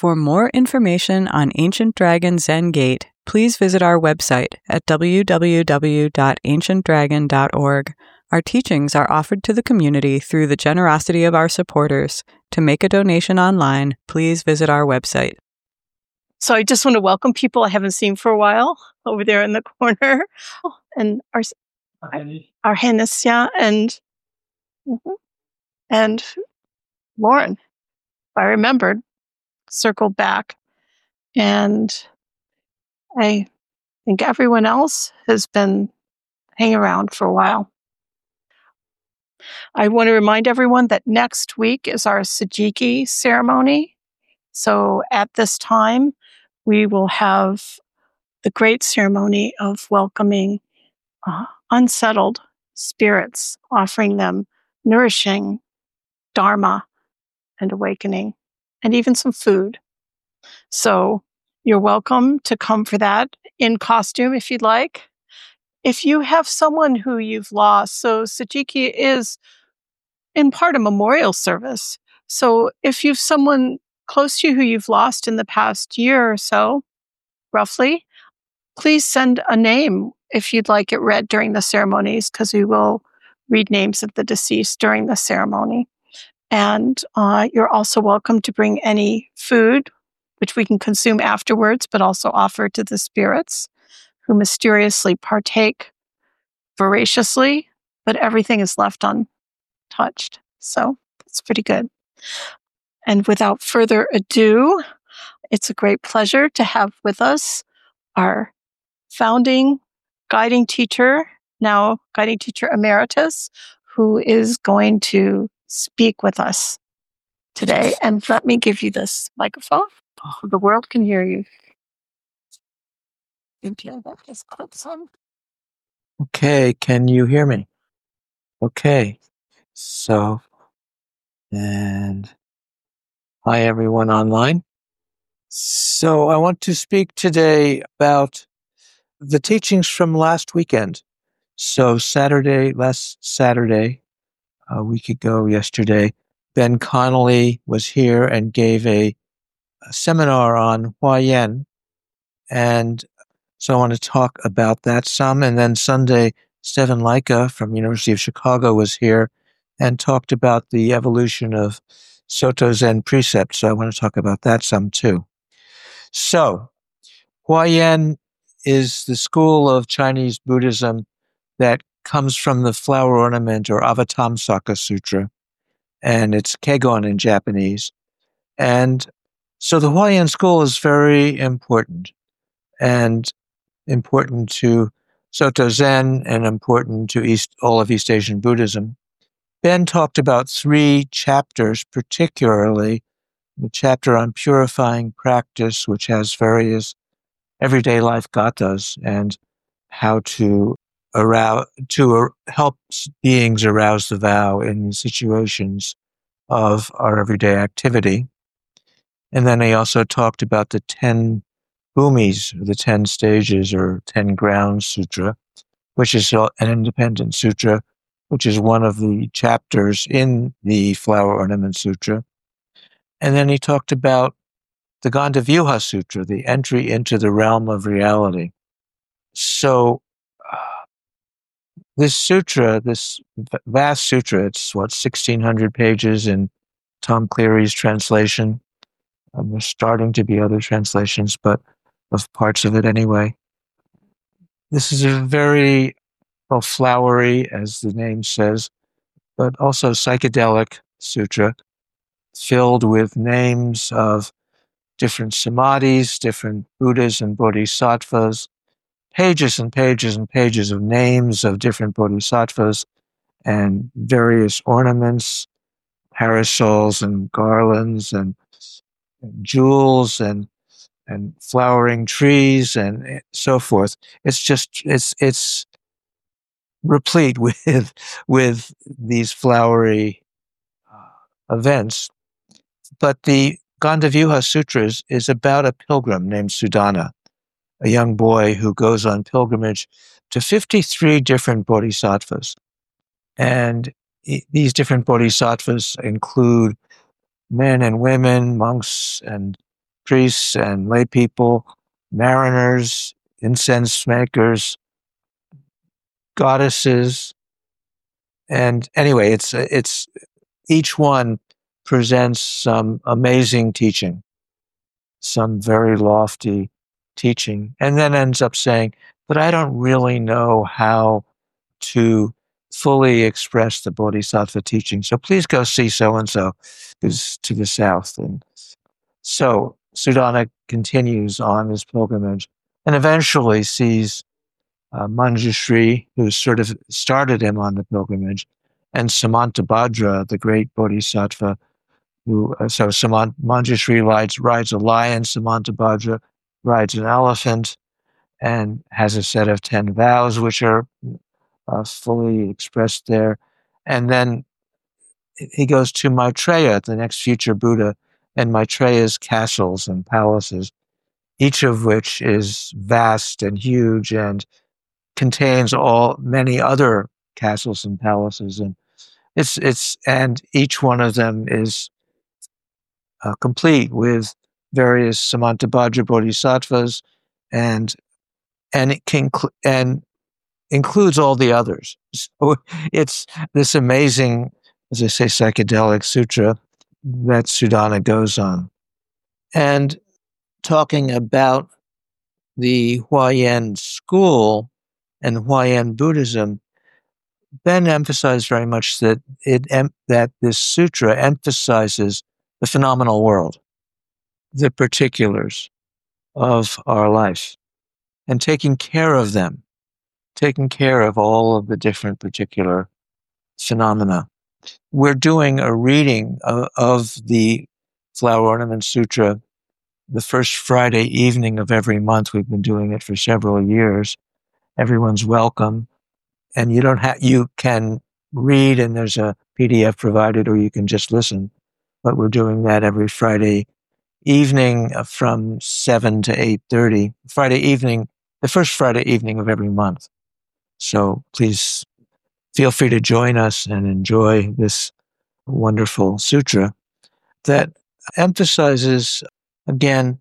For more information on Ancient Dragon Zen Gate, please visit our website at www.ancientdragon.org. Our teachings are offered to the community through the generosity of our supporters. To make a donation online, please visit our website. So I just want to welcome people I haven't seen for a while over there in the corner. And our Hennis, yeah, and Lauren, if I remembered, circled back. And I think everyone else has been hanging around for a while. I want to remind everyone that next week is our Sajiki ceremony. So at this time, we will have the great ceremony of welcoming unsettled spirits, offering them nourishing dharma and awakening, and even some food. So you're welcome to come for that in costume if you'd like. If you have someone who you've lost, so Sajiki is in part a memorial service. So if you've someone close to you who you've lost in the past year or so, roughly, please send a name if you'd like it read during the ceremonies, because we will read names of the deceased during the ceremony. And you're also welcome to bring any food, which we can consume afterwards, but also offer to the spirits who mysteriously partake voraciously, but everything is left untouched. So it's pretty good. And without further ado, it's a great pleasure to have with us our founding guiding teacher, now guiding teacher emeritus, who is going to speak with us today. And let me give you this microphone. The world can hear you. Okay, can you hear me? Okay, so, and hi everyone online. So I want to speak today about the teachings from last weekend. So last Saturday, a week ago yesterday, Ben Connolly was here and gave a seminar on Huayan. And so I want to talk about that some. And then Sunday, Stephen Laika from University of Chicago was here and talked about the evolution of Soto Zen precepts. So I want to talk about that some too. So Huayan is the school of Chinese Buddhism that comes from the flower ornament or Avatamsaka Sutra, and it's Kegon in Japanese. And so the Huayan school is very important, and important to Soto Zen and important to all of East Asian Buddhism. Ben talked about 3 chapters, particularly the chapter on purifying practice, which has various everyday life gathas and how to help beings arouse the vow in situations of our everyday activity. And then he also talked about the 10 Bhumis, the 10 stages or 10 grounds sutra, which is an independent sutra, which is one of the chapters in the Flower Ornament Sutra. And then he talked about the Gandavyuha Sutra, the entry into the realm of reality. So this sutra, this vast sutra, it's 1,600 pages in Tom Cleary's translation. There's starting to be other translations, but of parts of it anyway. This is a very flowery, as the name says, but also psychedelic sutra, filled with names of different samadhis, different Buddhas and Bodhisattvas, pages and pages and pages of names of different Bodhisattvas and various ornaments, parasols and garlands and jewels and flowering trees and so forth. It's replete with these flowery events. But the Gandavyuha Sutras is about a pilgrim named Sudana, a young boy who goes on pilgrimage to 53 different bodhisattvas. And these different bodhisattvas include men and women, monks and priests and lay people, mariners, incense makers, goddesses. And anyway, it's each one presents some amazing teaching, some very lofty teaching, and then ends up saying, but I don't really know how to fully express the Bodhisattva teaching. So please go see so-and-so who's to the south. And so Sudana continues on his pilgrimage and eventually sees Manjushri, who sort of started him on the pilgrimage, and Samantabhadra, the great Bodhisattva, Manjushri rides a lion, Samantabhadra rides an elephant, and has a set of 10 vows, which are fully expressed there. And then he goes to Maitreya, the next future Buddha, and Maitreya's castles and palaces, each of which is vast and huge and contains many other castles and palaces, and and each one of them is complete with various Samantabhadra bodhisattvas, and it includes all the others. So it's this amazing, as I say, psychedelic sutra that Sudana goes on. And talking about the Huayan school and Huayan Buddhism, Ben emphasized very much that this sutra emphasizes the phenomenal world, the particulars of our life, and taking care of them, taking care of all of the different particular phenomena. We're doing a reading of the Flower Ornament Sutra the first Friday evening of every month. We've been doing it for several years. Everyone's welcome. And you can read, and there's a PDF provided, or you can just listen. But we're doing that every Friday evening from 7 to 8:30. Friday evening, the first Friday evening of every month. So please feel free to join us and enjoy this wonderful sutra that emphasizes, again,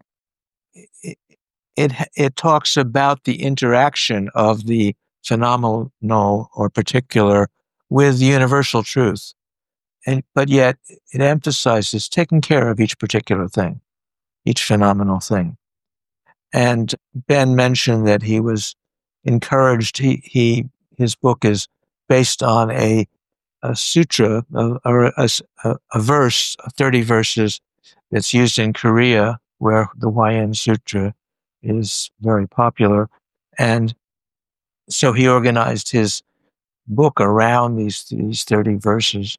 it talks about the interaction of the phenomenal or particular with universal truth. But yet it emphasizes taking care of each particular thing, each phenomenal thing. And Ben mentioned that he was encouraged. His book is based on a sutra, a verse, 30 verses that's used in Korea, where the Huayan Sutra is very popular. And so he organized his book around these 30 verses.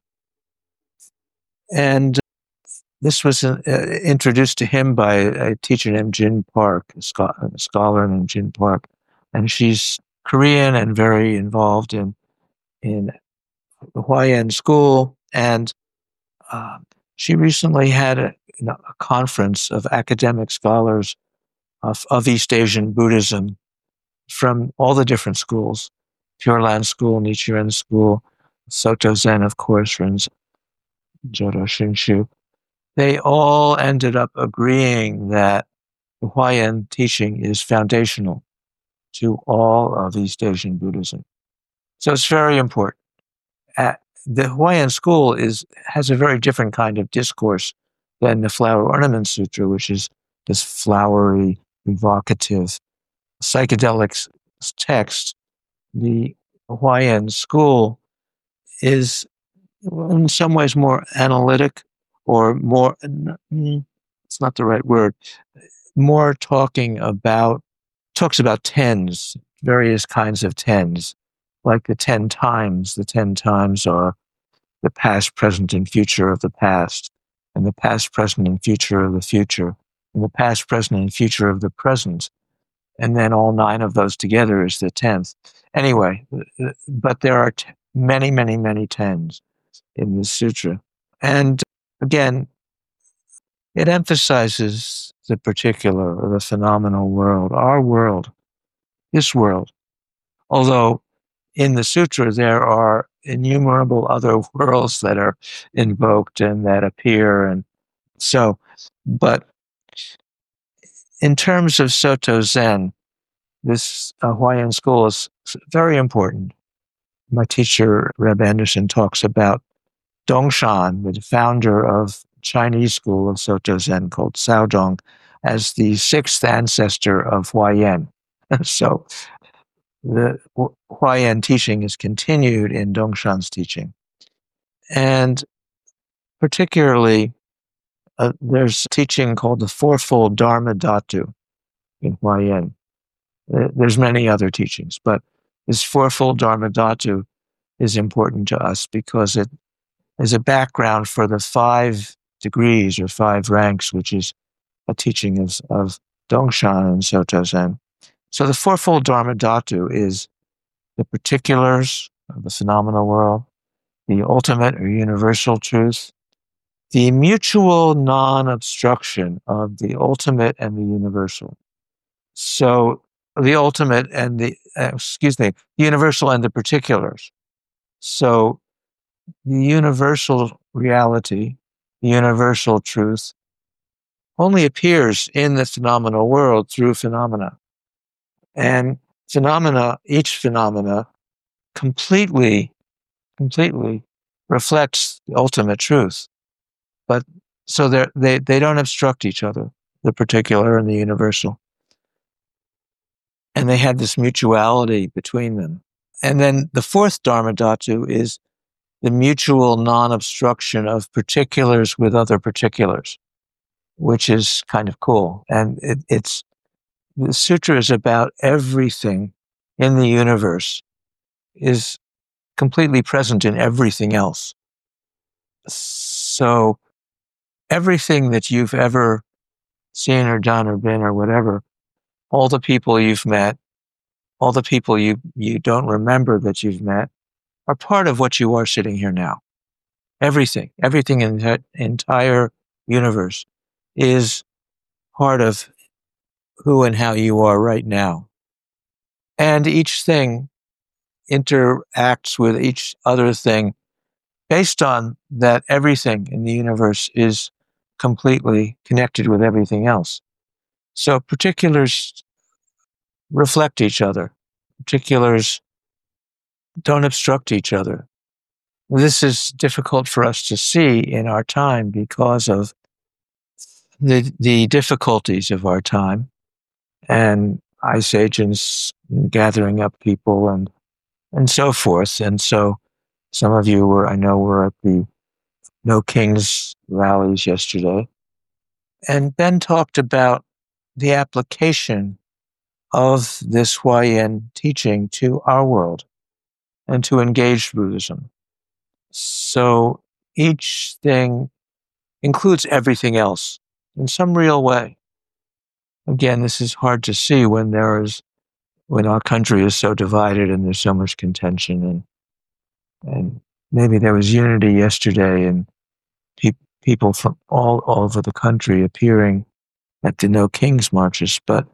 And this was introduced to him by a teacher named Jin Park, a scholar named Jin Park. And she's Korean and very involved in the Huayan school. And she recently had a conference of academic scholars of East Asian Buddhism from all the different schools, Pure Land School, Nichiren School, Soto Zen, of course, Rinzai, Jodo Shinshu. They all ended up agreeing that the Huayan teaching is foundational to all of East Asian Buddhism. So it's very important. The Huayan school has a very different kind of discourse than the Flower Ornament Sutra, which is this flowery, evocative, psychedelic text. The Huayan school is in some ways more analytic, or more, it's not the right word, more talks about tens, various kinds of tens, like the 10 times. The 10 times are the past, present, and future of the past, and the past, present, and future of the future, and the past, present, and future of the present. And then all 9 of those together is the 10th. Anyway, but there are many, many, many tens in this sutra. And again, it emphasizes the particular or the phenomenal world, our world, this world. Although in the sutra, there are innumerable other worlds that are invoked and that appear. And so, but in terms of Soto Zen, this Huayan school is very important. My teacher, Reb Anderson, talks about Dongshan, the founder of Chinese school of Soto Zen called Shaodong, as the sixth ancestor of Huayan. So the Huayan teaching is continued in Dongshan's teaching. And particularly, there's a teaching called the Fourfold Dharma Dhatu in Huayan. There's many other teachings, but this Fourfold Dharma Dhatu is important to us because it is a background for the 5 degrees or 5 ranks, which is a teaching of Dongshan and Soto Zen. So the Fourfold Dharma Dhatu is the particulars of the phenomenal world, the ultimate or universal truth, the mutual non-obstruction of the ultimate and the universal. So the ultimate and the universal and the particulars. So the universal reality, the universal truth, only appears in the phenomenal world through phenomena. And each phenomena completely reflects the ultimate truth. But so they don't obstruct each other, the particular and the universal. And they have this mutuality between them. And then the fourth Dharma Dhatu is the mutual non-obstruction of particulars with other particulars, which is kind of cool. And the sutra is about everything in the universe is completely present in everything else. So everything that you've ever seen or done or been or whatever, all the people you've met, all the people you don't remember that you've met, are part of what you are sitting here now. Everything in the entire universe is part of who and how you are right now. And each thing interacts with each other thing based on that everything in the universe is completely connected with everything else. So particulars reflect each other. Particulars don't obstruct each other. This is difficult for us to see in our time because of the difficulties of our time and ice agents gathering up people and so forth. And so some of you were at the No Kings rallies yesterday. And Ben talked about the application of this Huayan teaching to our world and to engaged Buddhism. So each thing includes everything else in some real way. Again, this is hard to see when our country is so divided and there's so much contention and maybe there was unity yesterday and people from all over the country appearing at the No Kings marches, but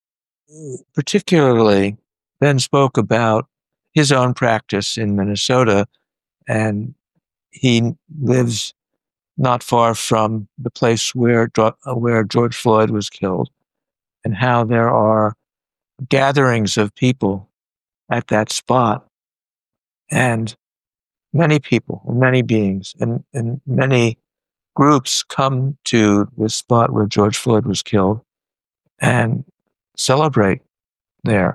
particularly Ben spoke about his own practice in Minnesota, and he lives not far from the place where George Floyd was killed, and how there are gatherings of people at that spot, and many people, many beings, and many groups come to the spot where George Floyd was killed and celebrate there.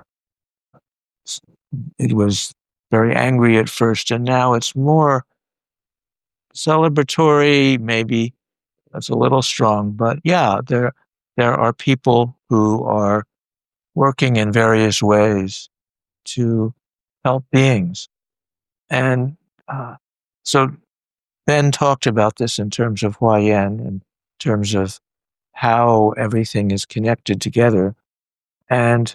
It was very angry at first, and now it's more celebratory. Maybe that's a little strong, but yeah, there are people who are working in various ways to help beings. And so Ben talked about this in terms of Huayan, in terms of how everything is connected together. And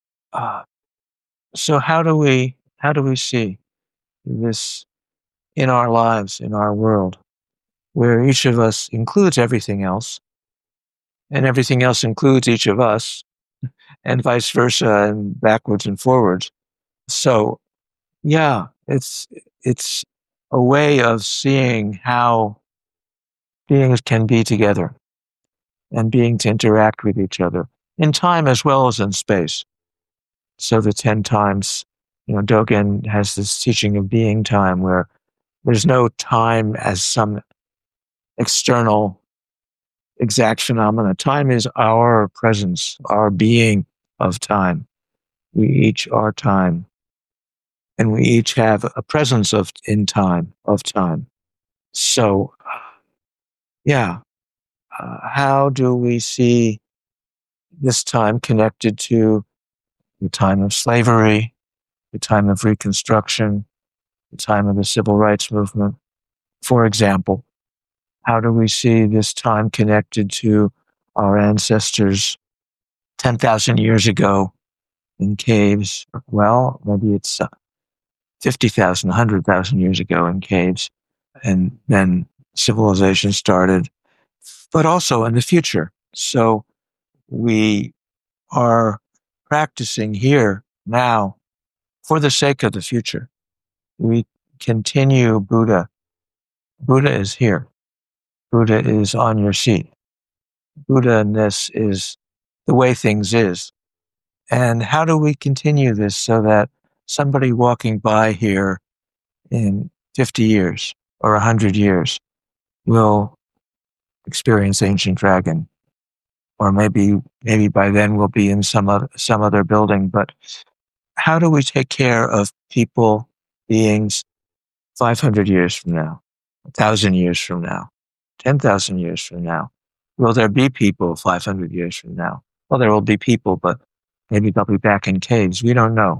so how do we see this in our lives, in our world, where each of us includes everything else, and everything else includes each of us, and vice versa, and backwards and forwards. So, yeah, it's a way of seeing how beings can be together and beings interact with each other. in time as well as in space. So the 10 times, Dogen has this teaching of being time where there's no time as some external exact phenomena. Time is our presence, our being of time. We each are time. And we each have a presence of time. So, yeah, how do we see this time connected to the time of slavery, the time of Reconstruction, the time of the Civil Rights Movement? For example, how do we see this time connected to our ancestors 10,000 years ago in caves? Well, maybe it's 50,000, 100,000 years ago in caves, and then civilization started, but also in the future. So we are practicing here now for the sake of the future. We continue Buddha. Buddha is here. Buddha is on your seat. Buddha-ness is the way things is. And how do we continue this so that somebody walking by here in 50 years or 100 years will experience Ancient Dragon? Or maybe by then we'll be in some other building. But how do we take care of people, beings, 500 years from now, 1,000 years from now, 10,000 years from now? Will there be people 500 years from now? Well, there will be people, but maybe they'll be back in caves. We don't know.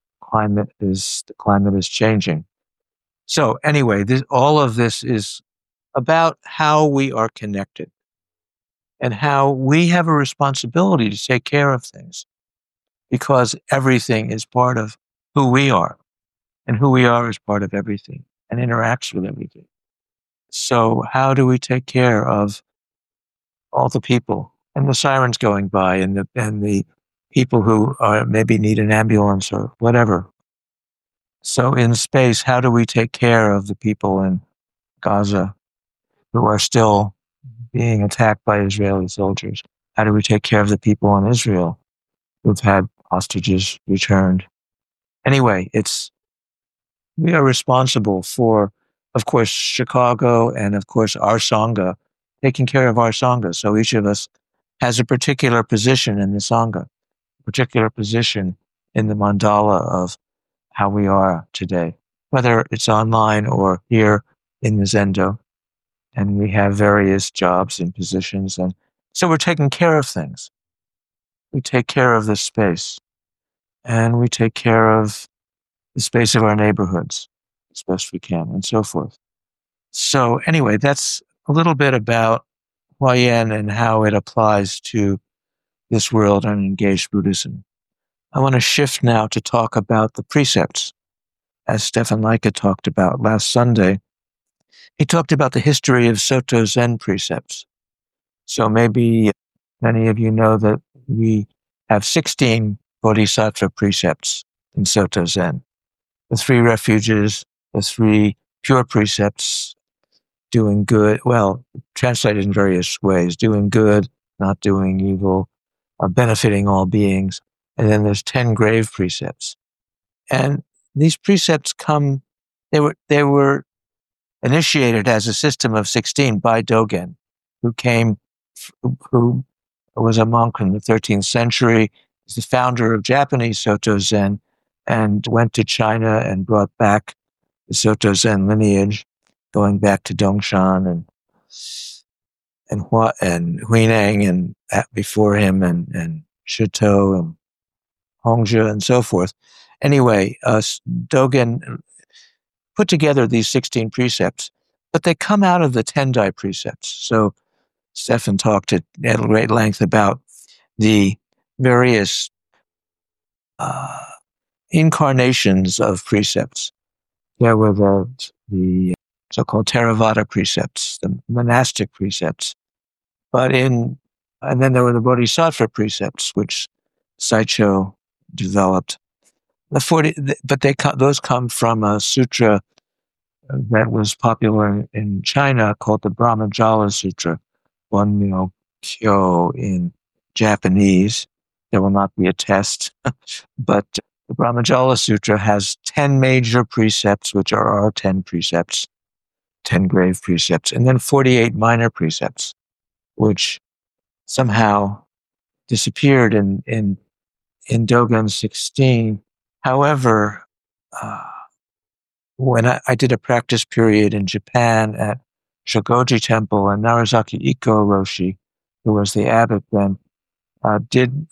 The climate is changing. So anyway, all of this is about how we are connected and how we have a responsibility to take care of things, because everything is part of who we are, and who we are is part of everything and interacts with everything. So how do we take care of all the people and the sirens going by and the people who maybe need an ambulance or whatever? So in space, how do we take care of the people in Gaza who are still being attacked by Israeli soldiers? How do we take care of the people in Israel who've had hostages returned? Anyway, we are responsible for, of course, Chicago and, of course, our Sangha, taking care of our Sangha. So each of us has a particular position in the Sangha, a particular position in the mandala of how we are today, whether it's online or here in the Zendo. And we have various jobs and positions. And so we're taking care of things. We take care of this space. And we take care of the space of our neighborhoods as best we can, and so forth. So anyway, that's a little bit about Huayan and how it applies to this world and engaged Buddhism. I want to shift now to talk about the precepts. As Stefan Leike talked about last Sunday, he talked about the history of Soto Zen precepts. So maybe many of you know that we have 16 Bodhisattva precepts in Soto Zen. The 3 refuges, the 3 pure precepts, doing good, well, translated in various ways, doing good, not doing evil, benefiting all beings. And then there's 10 grave precepts. And these precepts they were initiated as a system of 16 by Dogen, who was a monk in the 13th century. He's the founder of Japanese Soto Zen, and went to China and brought back the Soto Zen lineage, going back to Dongshan and Huineng and before him and Shuto and Hongzhi and so forth. Anyway, Dogen put together these 16 precepts, but they come out of the Tendai precepts. So Stefan talked at great length about the various incarnations of precepts. There were the so-called Theravada precepts, the monastic precepts, and then there were the Bodhisattva precepts, which Saicho developed. Those come from a sutra that was popular in China called the Brahmajala Sutra, Guanmyo Kyo in Japanese. There will not be a test, but the Brahmajala Sutra has 10 major precepts, which are our 10 precepts, 10 grave precepts, and then 48 minor precepts, which somehow disappeared in Dogen 16. However, when I did a practice period in Japan at Shogoji Temple, and Narazaki Ikko Roshi, who was the abbot then, did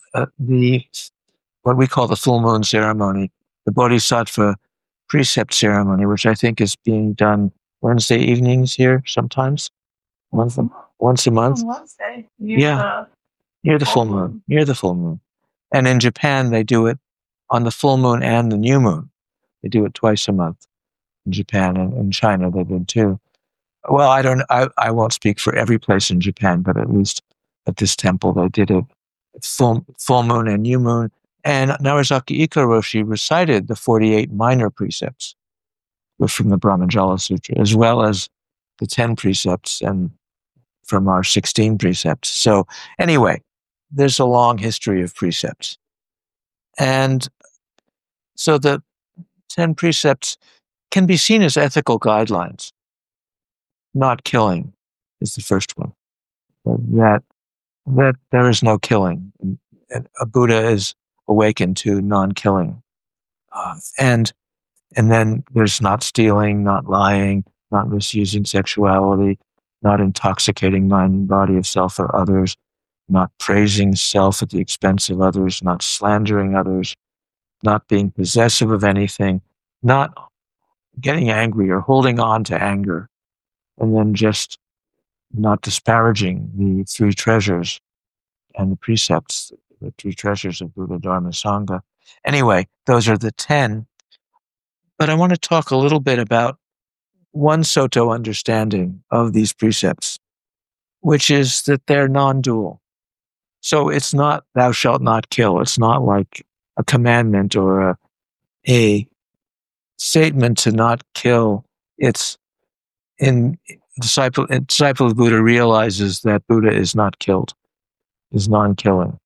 what we call the full moon ceremony, the Bodhisattva precept ceremony, which I think is being done Wednesday evenings here sometimes, once a month. On Wednesday. Near the full moon. Near the full moon. And in Japan, they do it on the full moon and the new moon. They do it twice a month. In Japan and in China, they did too. Well, I won't speak for every place in Japan, but at least at this temple, they did it full moon and new moon. And Narazaki Ikko Roshi recited the 48 minor precepts from the Brahmajala Sutra, as well as the 10 precepts and from our 16 precepts. So anyway, there's a long history of precepts. And so the 10 precepts can be seen as ethical guidelines. Not killing is the first one. That there is no killing. And a Buddha is awakened to non-killing. And then there's not stealing, not lying, not misusing sexuality, not intoxicating mind and body of self or others, not praising self at the expense of others, not slandering others, not being possessive of anything, not getting angry or holding on to anger, and then just not disparaging the three treasures and the precepts, the three treasures of Buddha, Dharma, Sangha. Anyway, those are the 10. But I want to talk a little bit about one Soto understanding of these precepts, which is that they're non-dual. So it's not thou shalt not kill. It's not like a commandment or a statement to not kill. It's in disciple of Buddha realizes that Buddha is not killed, is non-killing,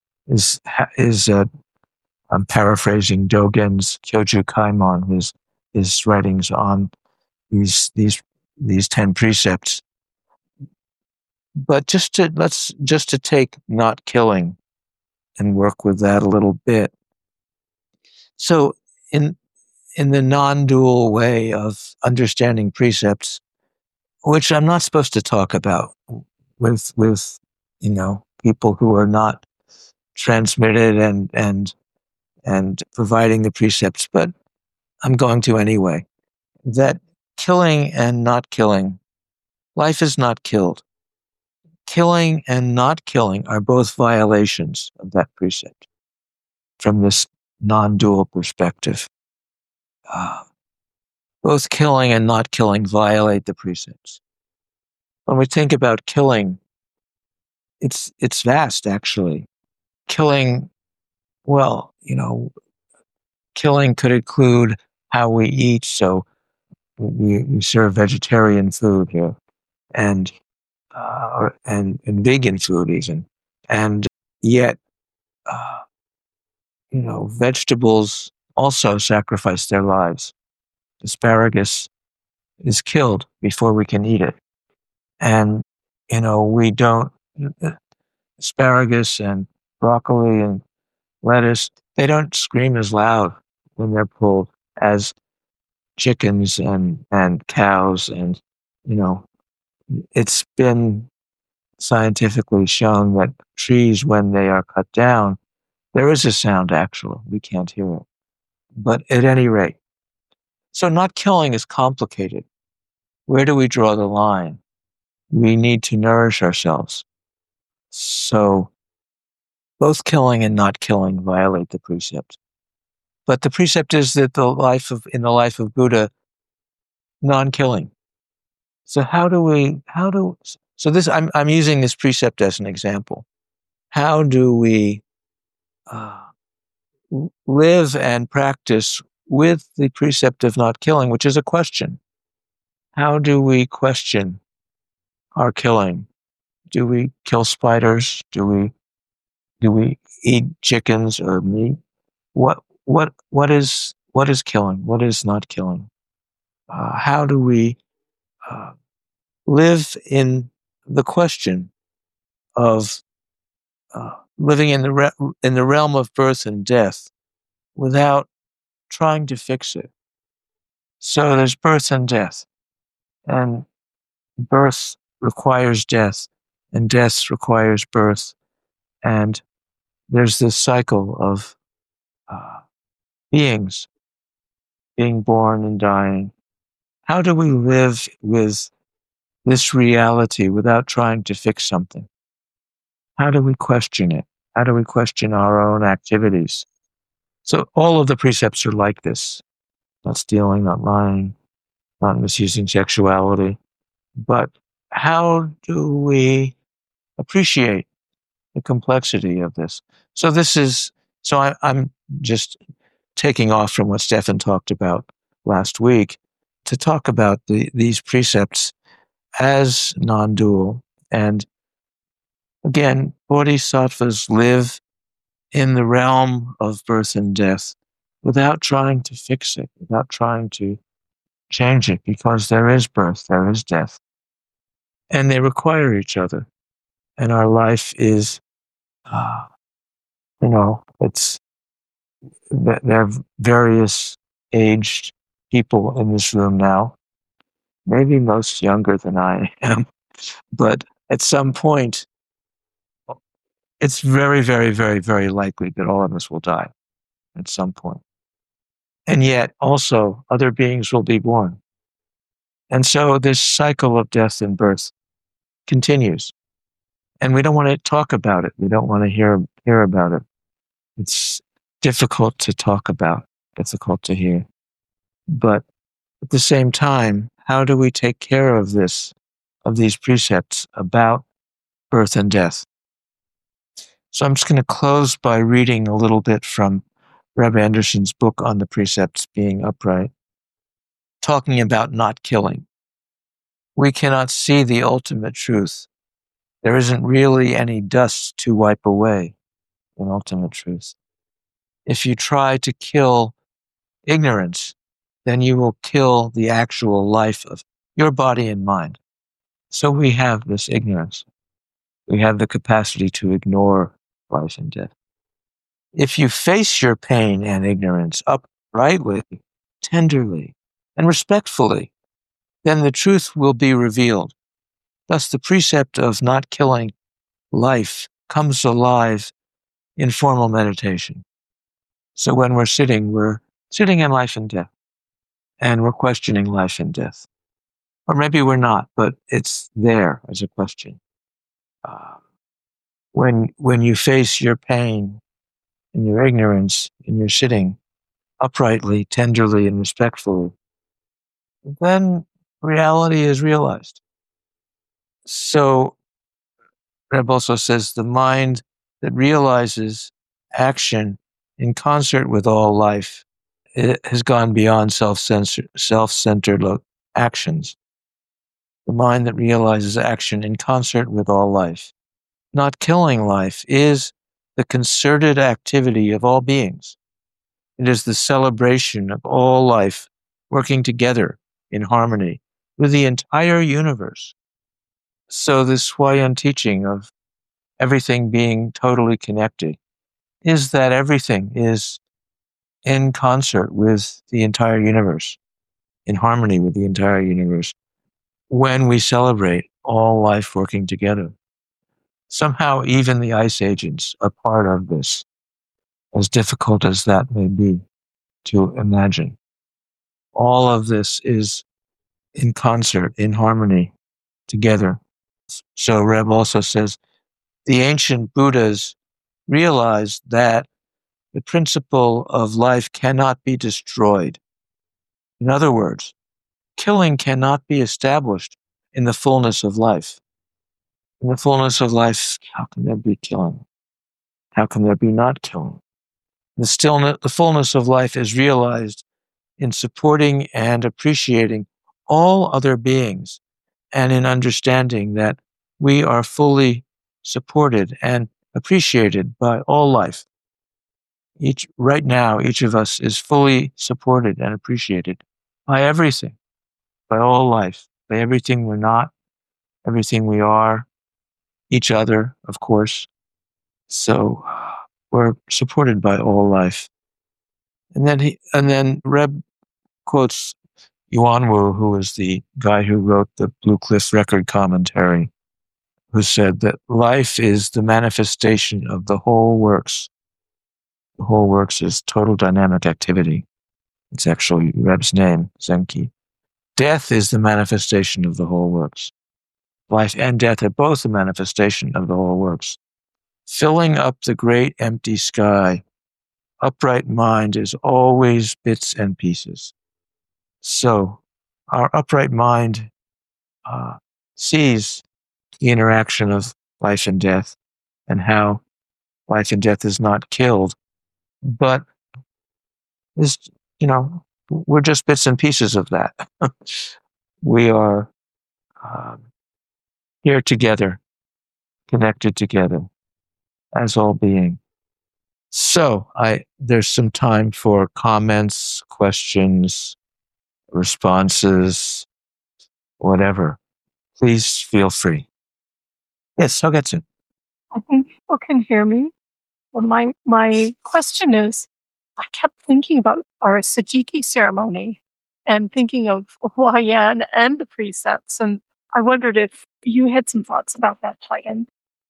I'm paraphrasing Dogen's Kyoju Kaimon, his writings on these 10 precepts. But just to take not killing and work with that a little bit. So in the non-dual way of understanding precepts, which I'm not supposed to talk about with people who are not transmitted and providing the precepts, but I'm going to anyway. That killing and not killing, life is not killed. Killing and not killing are both violations of that precept from this non-dual perspective. Both killing and not killing violate the precepts. When we think about killing, it's vast, actually. Killing, killing could include how we eat. So we serve vegetarian food here, and vegan food even, and yet, vegetables also sacrifice their lives. Asparagus is killed before we can eat it. And, we don't, asparagus and broccoli and lettuce, they don't scream as loud when they're pulled as chickens and cows. And, it's been scientifically shown that trees, when they are cut down, there is a sound actually. We can't hear it. But at any rate, so not killing is complicated. Where do we draw the line? We need to nourish ourselves. So both killing and not killing violate the precept. But the precept is that in the life of Buddha, non-killing. So I'm using this precept as an example. How do we live and practice with the precept of not killing, which is a question? How do we question our killing? Do we kill spiders? Do we Do we eat chickens or meat? What is killing? What is not killing? How do we live in the question of living in the realm of birth and death without trying to fix it? So there's birth and death, and birth requires death, and death requires birth, and there's this cycle of beings being born and dying. How do we live with this reality without trying to fix something? How do we question it? How do we question our own activities? So all of the precepts are like this: not stealing, not lying, not misusing sexuality. But how do we appreciate the complexity of this? So I'm just taking off from what Stefan talked about last week to talk about these precepts as non-dual. And again, bodhisattvas live in the realm of birth and death without trying to fix it, without trying to change it, because there is birth, there is death, and they require each other. And our life is, there are various aged people in this room now, maybe most younger than I am, but at some point, it's very, very, very, very likely that all of us will die at some point. And yet also other beings will be born. And so this cycle of death and birth continues. And we don't want to talk about it. We don't want to hear about it. It's difficult to talk about, difficult to hear. But at the same time, how do we take care of these precepts about birth and death? So I'm just going to close by reading a little bit from Reb Anderson's book on the precepts being upright, talking about not killing. We cannot see the ultimate truth. There isn't really any dust to wipe away in ultimate truth. If you try to kill ignorance, then you will kill the actual life of your body and mind. So we have this ignorance. We have the capacity to ignore life and death. If you face your pain and ignorance uprightly, tenderly, and respectfully, then the truth will be revealed. Thus, the precept of not killing life comes alive in formal meditation. So when we're sitting in life and death, and we're questioning life and death. Or maybe we're not, but it's there as a question. When you face your pain and your ignorance and you're sitting uprightly, tenderly, and respectfully, then reality is realized. So Reb also says the mind that realizes action in concert with all life, it has gone beyond self-centered actions. The mind that realizes action in concert with all life. Not killing life is the concerted activity of all beings. It is the celebration of all life working together in harmony with the entire universe. So this Huayan teaching of everything being totally connected is that everything is in concert with the entire universe, in harmony with the entire universe, when we celebrate all life working together. Somehow even the ice agents are part of this, as difficult as that may be to imagine. All of this is in concert, in harmony, together. So Reb also says, the ancient Buddhas realized that the principle of life cannot be destroyed. In other words, killing cannot be established in the fullness of life. In the fullness of life, how can there be killing? How can there be not killing? The fullness of life is realized in supporting and appreciating all other beings, and in understanding that we are fully supported and appreciated by all life. Right now, each of us is fully supported and appreciated by everything, by all life, by everything we're not, everything we are, each other, of course. So we're supported by all life. And then Reb quotes Yuan Wu, who was the guy who wrote the Blue Cliff Record commentary, who said that life is the manifestation of the whole works. The whole works is total dynamic activity. It's actually Reb's name, Zenki. Death is the manifestation of the whole works. Life and death are both a manifestation of the whole works. Filling up the great empty sky, upright mind is always bits and pieces. So our upright mind sees the interaction of life and death and how life and death is not killed, but is, we're just bits and pieces of that. We are here together, connected together as all being. So there's some time for comments, questions, responses, whatever. Please feel free. Yes, Sogetsu. I think people can hear me. Well, my question is, I kept thinking about our Sajiki ceremony and thinking of Huayan and the precepts, and I wondered if you had some thoughts about that, Huayan.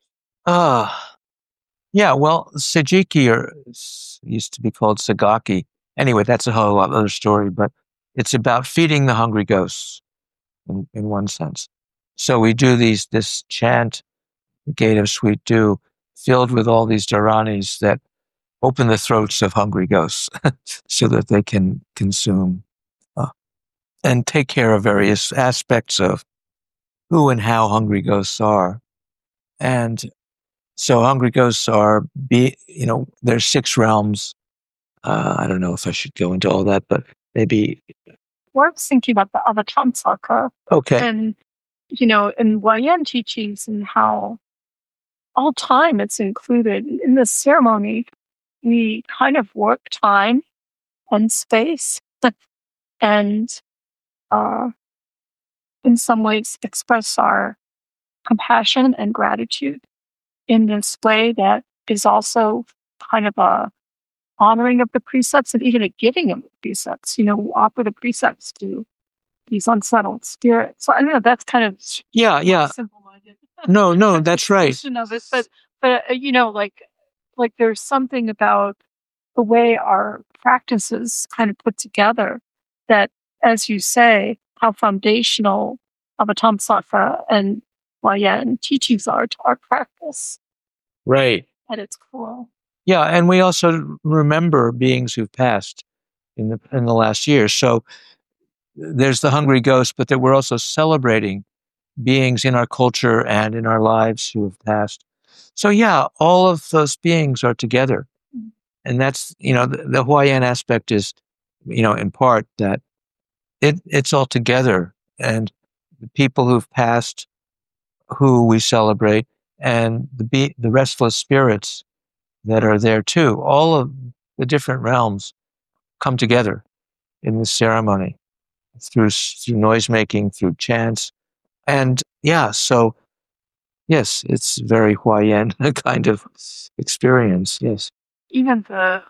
Yeah, well, Sajiki used to be called Sagaki. Anyway, that's a whole other story, but it's about feeding the hungry ghosts in one sense. So we do this chant, the Gate of Sweet Dew, filled with all these dharanis that open the throats of hungry ghosts so that they can consume and take care of various aspects of who and how hungry ghosts are. And so hungry ghosts are, there's 6 realms. I don't know if I should go into all that, but maybe. Well, I was thinking about the Avatamsaka. Okay. And, in Huayan teachings and how all time it's included in this ceremony. We kind of work time and space and in some ways express our compassion and gratitude in this way that is also kind of a honoring of the precepts and even a giving of the precepts. We offer the precepts to these unsettled spirits. So I don't know, that's kind of simple-minded. No, that's right. Of it, but like there's something about the way our practices kind of put together that, as you say, how foundational Avatamsaka and Huayan teachings are to our practice. Right. At its core. Yeah, and we also remember beings who've passed in the last year. So there's the hungry ghost, but that we're also celebrating beings in our culture and in our lives who have passed. So yeah, all of those beings are together. And that's, the Huayan aspect is, in part that it's all together. And the people who've passed, who we celebrate, and the restless spirits that are there too. All of the different realms come together in this ceremony through noise making, through chants. And yeah, so yes, it's very Huayan kind of experience. Yes. Even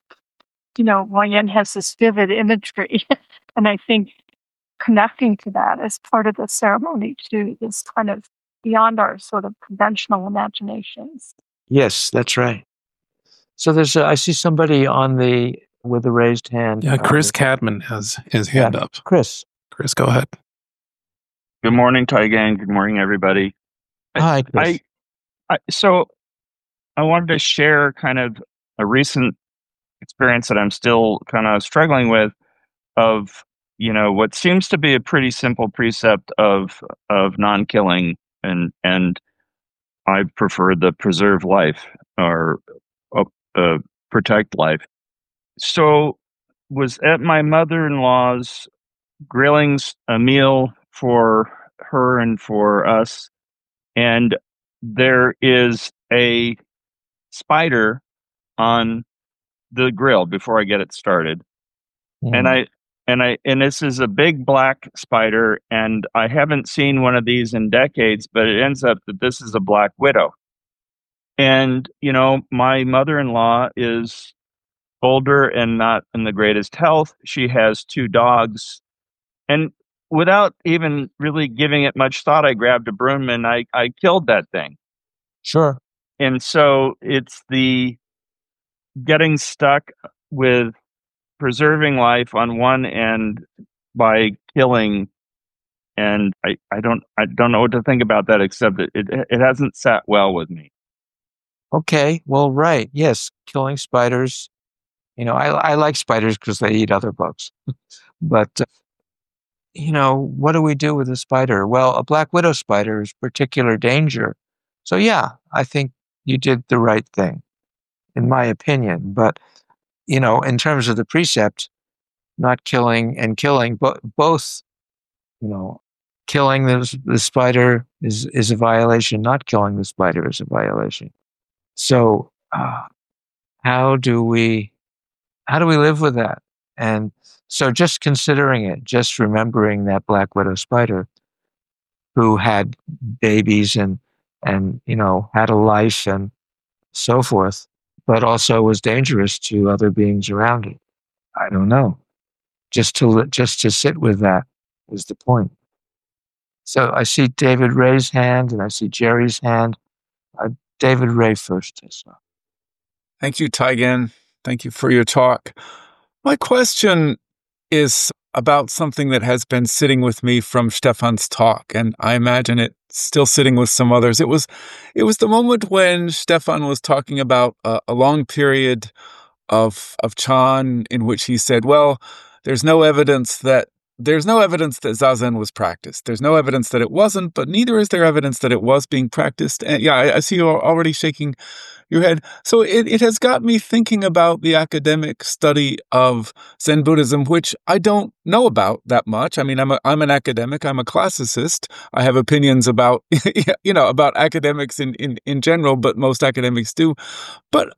Huayan has this vivid imagery. And I think connecting to that as part of the ceremony too, this kind of beyond our sort of conventional imaginations. Yes, that's right. So I see somebody with a raised hand. Yeah, Chris Cadman has his hand up. Chris, go ahead. Good morning, Taigen. Good morning, everybody. Hi, Chris. So I wanted to share kind of a recent experience that I'm still kind of struggling with of, what seems to be a pretty simple precept of non-killing, and I prefer the preserve life or protect life. So was at my mother-in-law's grilling a meal for her and for us, and there is a spider on the grill before I get it started. Mm. And this is a big black spider, and I haven't seen one of these in decades, but it ends up that this is a black widow. And, my mother-in-law is older and not in the greatest health. She has 2 dogs. And without even really giving it much thought, I grabbed a broom and I killed that thing. Sure. And so it's the getting stuck with preserving life on one end by killing. And I don't know what to think about that, except that it hasn't sat well with me. Okay. Well, right. Yes. Killing spiders. I like spiders because they eat other bugs. But, what do we do with a spider? Well, a black widow spider is particular danger. So, yeah, I think you did the right thing, in my opinion. But, in terms of the precept, not killing and killing, but both, killing the spider is a violation. Not killing the spider is a violation. So, how do we live with that? And so just considering it, just remembering that black widow spider who had babies and had a life and so forth, but also was dangerous to other beings around it. I don't know. Just to sit with that is the point. So I see David Ray's hand and I see Jerry's hand. David Ray first. Thank you, Taigen. Thank you for your talk. My question is about something that has been sitting with me from Stefan's talk, and I imagine it's still sitting with some others. It was the moment when Stefan was talking about a long period of Chan in which he said, well, there's no evidence that Zazen was practiced. There's no evidence that it wasn't, but neither is there evidence that it was being practiced. And yeah, I see you already shaking your head. So it has got me thinking about the academic study of Zen Buddhism, which I don't know about that much. I mean, I'm an academic. I'm a classicist. I have opinions about, about academics in general, but most academics do. But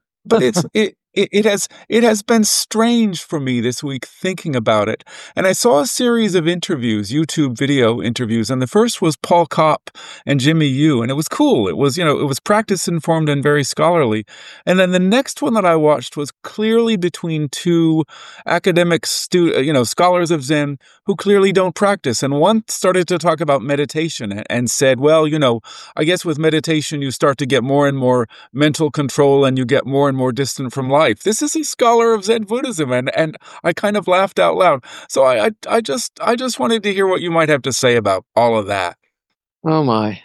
it has been strange for me this week thinking about it. And I saw a series of interviews, YouTube video interviews, and the first was Paul Kopp and Jimmy Yu, and it was cool. It was, it was practice informed and very scholarly. And then the next one that I watched was clearly between 2 academic scholars of Zen who clearly don't practice. And one started to talk about meditation and said, well, I guess with meditation you start to get more and more mental control and you get more and more distant from life. This is a scholar of Zen Buddhism, and I kind of laughed out loud. So I just wanted to hear what you might have to say about all of that. Oh my!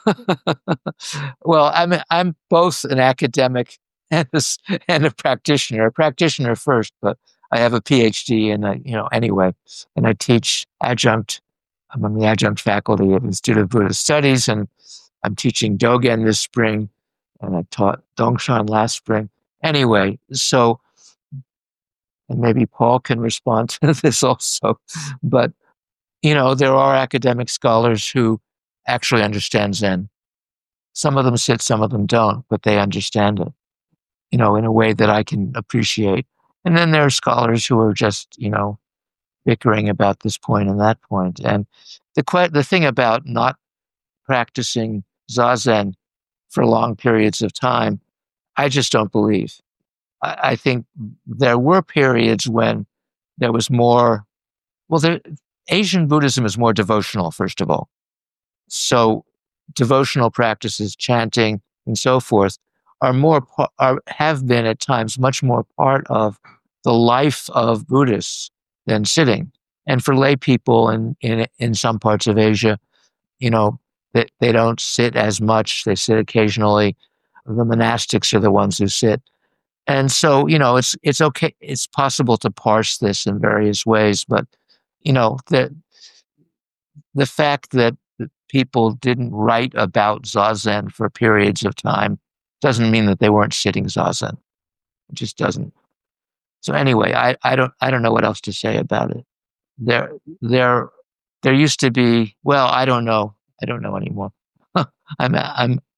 Well, I'm both an academic and a practitioner. A practitioner first, but I have a PhD, and anyway, and I teach adjunct. I'm on the adjunct faculty of the Institute of Buddhist Studies, and I'm teaching Dogen this spring, and I taught Dongshan last spring. Anyway, so, and maybe Paul can respond to this also, but, there are academic scholars who actually understand Zen. Some of them sit, some of them don't, but they understand it, in a way that I can appreciate. And then there are scholars who are just, bickering about this point and that point. And the thing about not practicing Zazen for long periods of time, I just don't believe. I think there were periods when there was more, Asian Buddhism is more devotional, first of all. So devotional practices, chanting, and so forth, have been at times much more part of the life of Buddhists than sitting. And for lay people in some parts of Asia, they don't sit as much. They sit occasionally. The monastics are the ones who sit. And so, it's okay. It's possible to parse this in various ways, but, the fact that people didn't write about Zazen for periods of time doesn't mean that they weren't sitting Zazen. It just doesn't. So anyway, I don't know what else to say about it. There used to be, well, I don't know anymore.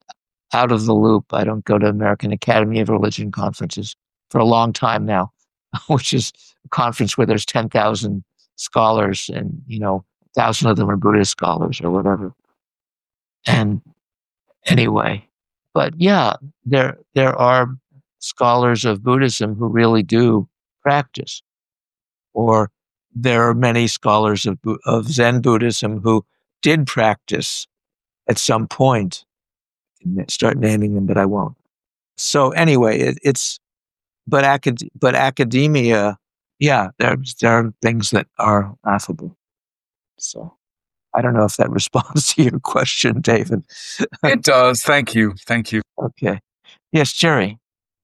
out of the loop. I don't go to American Academy of Religion conferences for a long time now, which is a conference where there's 10,000 scholars and, 1,000 of them are Buddhist scholars or whatever. And anyway, but yeah, there are scholars of Buddhism who really do practice, or there are many scholars of Zen Buddhism who did practice at some point. Start naming them, but I won't. So anyway, but academia, yeah, there are things that are affable. So I don't know if that responds to your question, David. It does. Thank you. Okay. Yes, Jerry.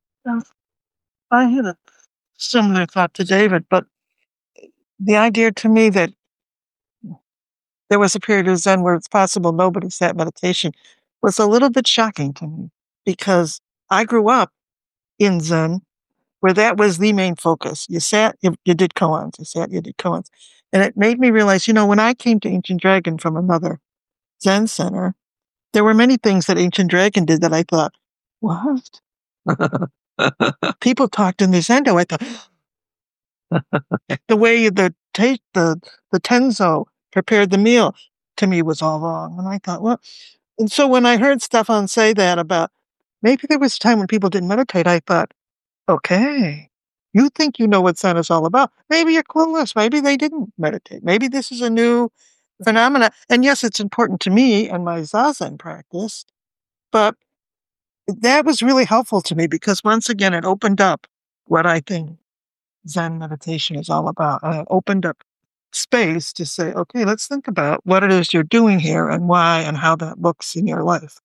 I had a similar thought to David, but the idea to me that there was a period of Zen where it's possible nobody sat meditation was a little bit shocking to me, because I grew up in Zen where that was the main focus. You sat, you did koans. You sat, you did koans. And it made me realize, when I came to Ancient Dragon from another Zen center, there were many things that Ancient Dragon did that I thought, what? People talked in the Zendo. I thought, the way the Tenzo prepared the meal to me was all wrong. And I thought, well, and so when I heard Stefan say that about maybe there was a time when people didn't meditate, I thought, okay, you think you know what Zen is all about. Maybe you're clueless. Maybe they didn't meditate. Maybe this is a new phenomena. And yes, it's important to me and my Zazen practice, but that was really helpful to me because once again, it opened up what I think Zen meditation is all about. And it opened up space to say, okay, let's think about what it is you're doing here and why and how that looks in your life.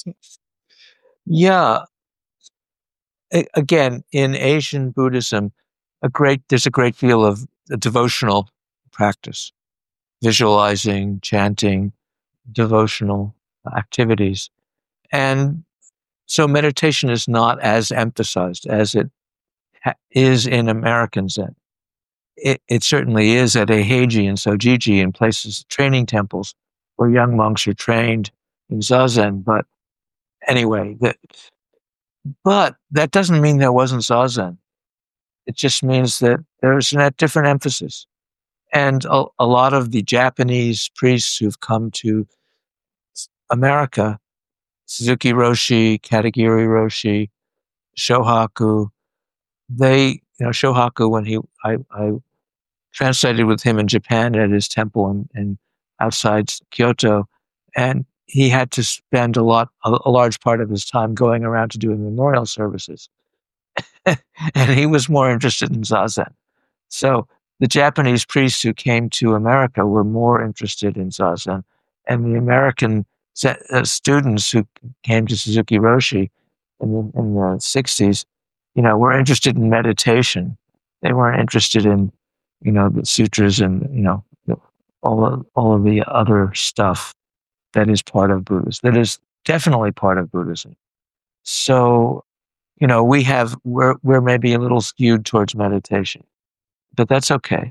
Yeah. Again, in Asian Buddhism, there's a great deal of devotional practice, visualizing, chanting, devotional activities. And so meditation is not as emphasized as it is in American Zen. It certainly is at Eiheiji and Sojiji and places, training temples where young monks are trained in Zazen. But anyway, but that doesn't mean there wasn't Zazen. It just means that there's a different emphasis. And a lot of the Japanese priests who've come to America, Suzuki Roshi, Katagiri Roshi, Shohaku, Shohaku, when I translated with him in Japan at his temple and outside Kyoto, and he had to spend a large part of his time going around to doing memorial services. And he was more interested in Zazen. So the Japanese priests who came to America were more interested in Zazen, and the American students who came to Suzuki Roshi in the 60s, were interested in meditation. They weren't interested in, the sutras and, all of the other stuff that is part of Buddhism, that is definitely part of Buddhism. So, we're maybe a little skewed towards meditation, but that's okay.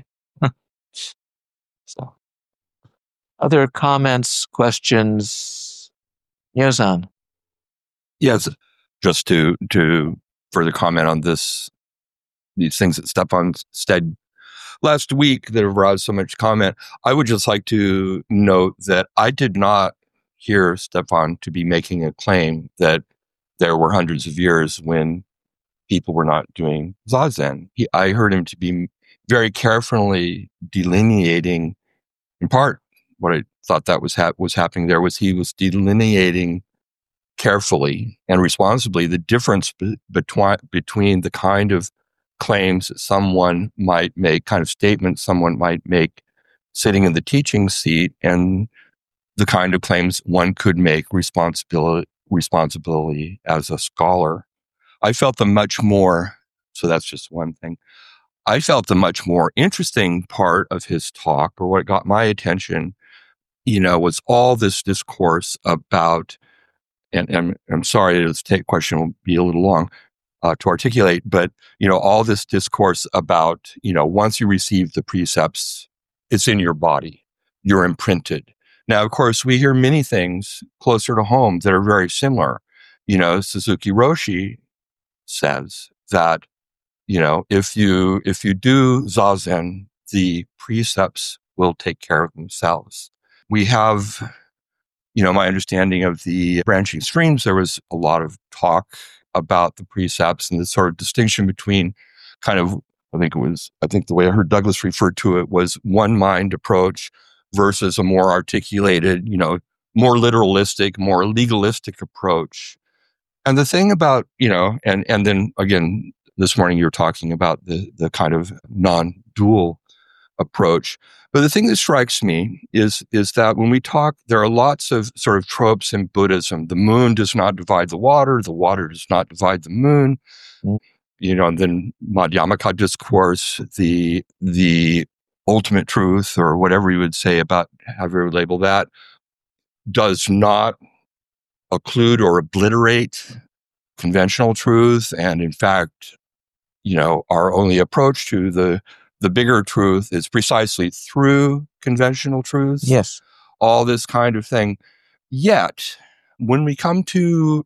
So, other comments, questions? Yozan. Yes, just to further comment on these things that Stefan said last week that have aroused so much comment, I would just like to note that I did not hear Stefan to be making a claim that there were hundreds of years when people were not doing Zazen. I heard him to be very carefully delineating, in part, what I thought that was happening there was he was delineating carefully and responsibly the difference between the kind of claims that someone might make, kind of statements someone might make sitting in the teaching seat, and the kind of claims one could make responsibility as a scholar. I felt the much more, so that's just one thing. I felt the much more interesting part of his talk, or what got my attention, was all this discourse about, and I'm sorry, this question will be a little long to articulate, but, all this discourse about, once you receive the precepts, it's in your body, you're imprinted. Now, of course, we hear many things closer to home that are very similar. Suzuki Roshi says that, if you do Zazen, the precepts will take care of themselves. We have, my understanding of the branching streams, there was a lot of talk about the precepts and the sort of distinction between kind of, I think the way I heard Douglas refer to it was one mind approach versus a more articulated, more literalistic, more legalistic approach. And the thing about, and then again, this morning you were talking about the kind of non-dual approach. But the thing that strikes me is that when we talk, there are lots of sort of tropes in Buddhism. The moon does not divide the water does not divide the moon. And then Madhyamaka discourse, the ultimate truth, or whatever you would say about however you would label that, does not occlude or obliterate conventional truth. And in fact, our only approach to the bigger truth is precisely through conventional truths. Yes. All this kind of thing. Yet, when we come to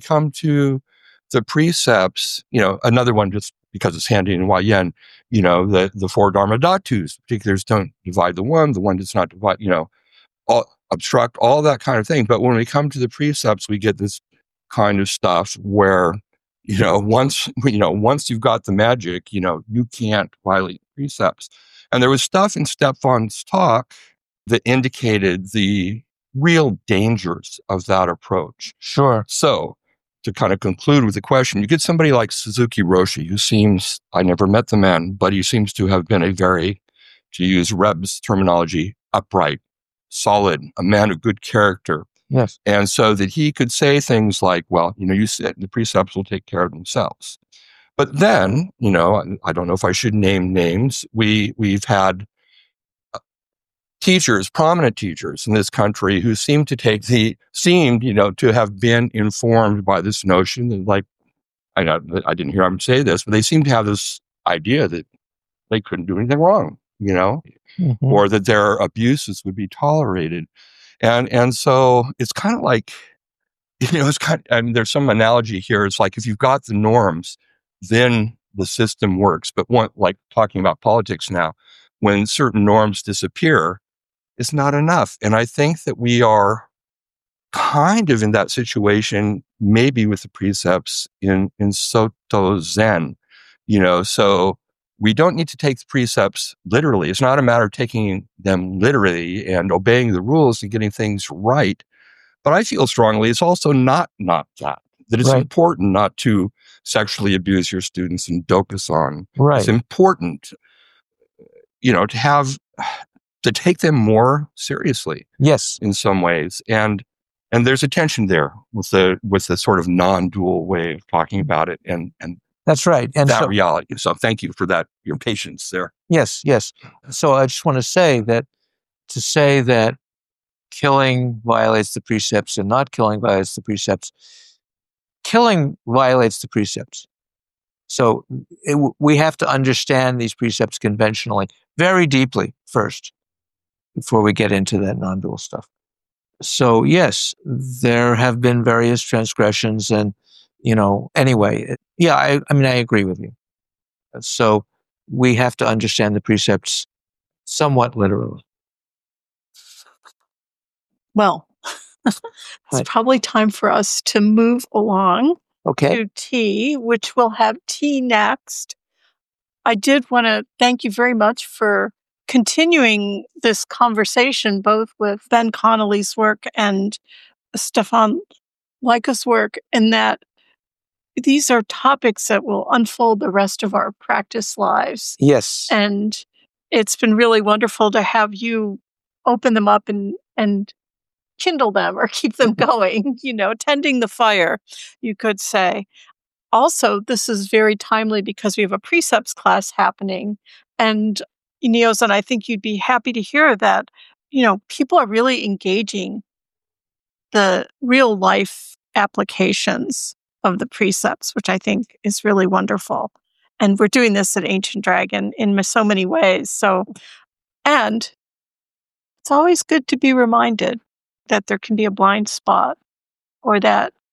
the precepts, another one, just because it's handy in Huayan, the four Dharma Dhatus, particulars don't divide the one does not divide, all obstruct, all that kind of thing. But when we come to the precepts, we get this kind of stuff where, once you've got the magic, you can't violate precepts. And there was stuff in Stefan's talk that indicated the real dangers of that approach. Sure. So, to kind of conclude with the question, you get somebody like Suzuki Roshi, who seems, I never met the man, but he seems to have been a very, to use Reb's terminology, upright, solid, a man of good character. Yes. And so that he could say things like, well, you said the precepts will take care of themselves. But then, I don't know if I should name names. We've had teachers, prominent teachers in this country who seemed, to have been informed by this notion that, like, I didn't hear him say this, but they seem to have this idea that they couldn't do anything wrong, or that their abuses would be tolerated. And so it's kind of like, there's some analogy here. It's like, if you've got the norms, then the system works. But like talking about politics now, when certain norms disappear, it's not enough. And I think that we are kind of in that situation, maybe with the precepts in Soto Zen, so we don't need to take the precepts literally. It's not a matter of taking them literally and obeying the rules and getting things right. But I feel strongly it's also not that it's right. important not to sexually abuse your students and dokusan. Right. It's important, to take them more seriously. Yes. In some ways. And there's a tension there with the sort of non-dual way of talking about it and that's right. And that reality. So thank you for that, your patience there. Yes. So I just want to say that killing violates the precepts and not killing violates the precepts. Killing violates the precepts. So we have to understand these precepts conventionally, very deeply first, before we get into that non-dual stuff. So yes, there have been various transgressions and, anyway, I agree with you. So we have to understand the precepts somewhat literally. Well, it's probably time for us to move along to tea, which we'll have tea next. I did want to thank you very much for continuing this conversation, both with Ben Connolly's work and Stefan Leika's work, in that these are topics that will unfold the rest of our practice lives. Yes. And it's been really wonderful to have you open them up and kindle them or keep them going, tending the fire, you could say. Also, this is very timely because we have a precepts class happening. And Neozan, I think you'd be happy to hear that, people are really engaging the real life applications of the precepts, which I think is really wonderful. And we're doing this at Ancient Dragon in so many ways. And it's always good to be reminded that there can be a blind spot, or that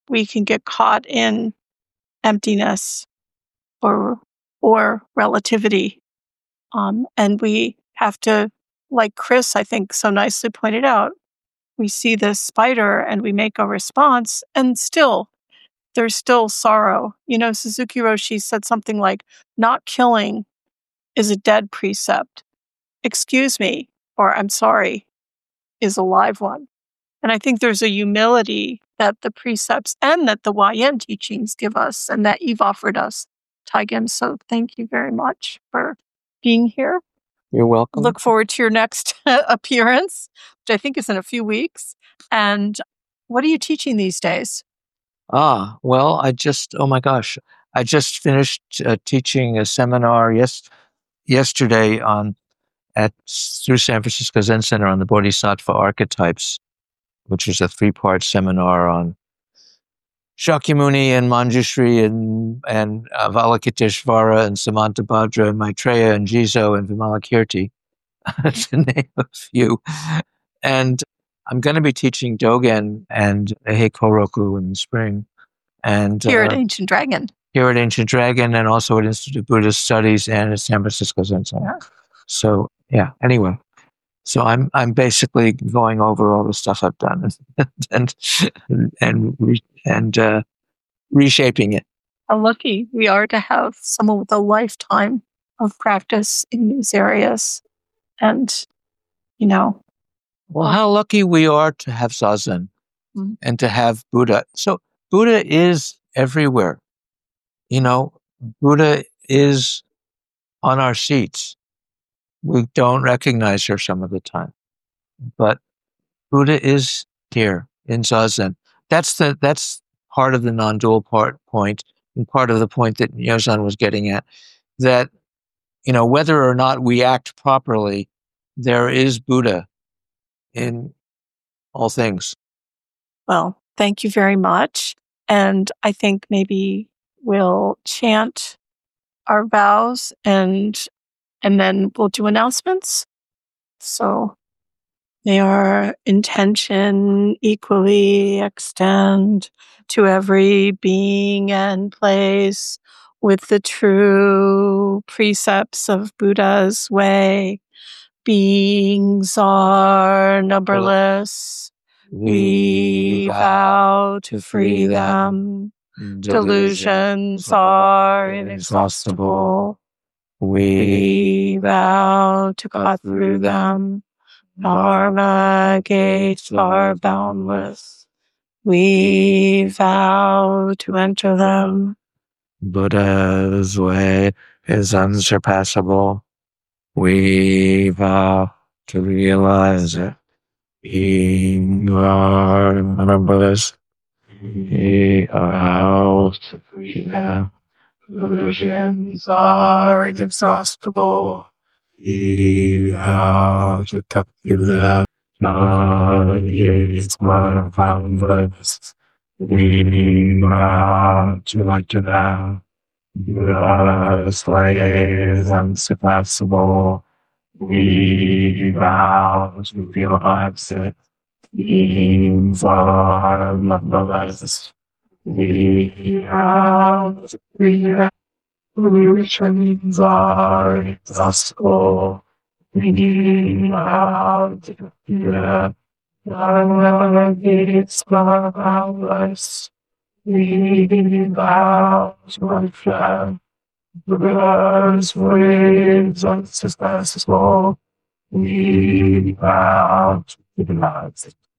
we can get caught in emptiness or relativity. And we have to, like Chris, I think, so nicely pointed out, we see this spider and we make a response, and there's still sorrow. Suzuki Roshi said something like, not killing is a dead precept. Excuse me, or I'm sorry, is a live one. And I think there's a humility that the precepts and that the YM teachings give us and that you've offered us, Taigen. So thank you very much for being here. You're welcome. Look forward to your next appearance, which I think is in a few weeks. And what are you teaching these days? Well, I just finished teaching a seminar yesterday through San Francisco Zen Center on the Bodhisattva archetypes, which is a 3-part seminar on Shakyamuni and Manjushri and Avalokiteshvara and Samantabhadra and Maitreya and Jizo and Vimalakirti, to name a few. And I'm going to be teaching Dogen and Eihei Koroku in the spring. And here at Ancient Dragon. Here at Ancient Dragon, and also at Institute of Buddhist Studies and at San Francisco Zen Center. Yeah. So anyway. So I'm basically going over all the stuff I've done and reshaping it. How lucky we are to have someone with a lifetime of practice in these areas. And, Well, how lucky we are to have Zazen and to have Buddha. So Buddha is everywhere. Buddha is on our seats. We don't recognize her some of the time, but Buddha is here in Zazen. That's part of the non-dual point, and part of the point that Yozan was getting at, that, whether or not we act properly, there is Buddha in all things. Well, thank you very much. And I think maybe we'll chant our vows and then we'll do announcements. So may our intention equally extend to every being and place with the true precepts of Buddha's way. Beings are numberless. We vow to free them. Delusions are inexhaustible. We vow to cut through them. Dharma gates are boundless. We vow to enter them. Buddha's way is unsurpassable. We vow to realize it. We are numberless. We vow to free them. Delusions are inexhaustible. We vow to cut through them. Dharma gates are boundless. We vow to enter them. Buddha's way is unsurpassable. We vow to realize it. Beings are numberless. We vow to free them. Delusions are inexhaustible. We vow to cut through them. Dharma gates are boundless. We vow to enter them. Buddha's way is unsurpassable. We vow to realize it.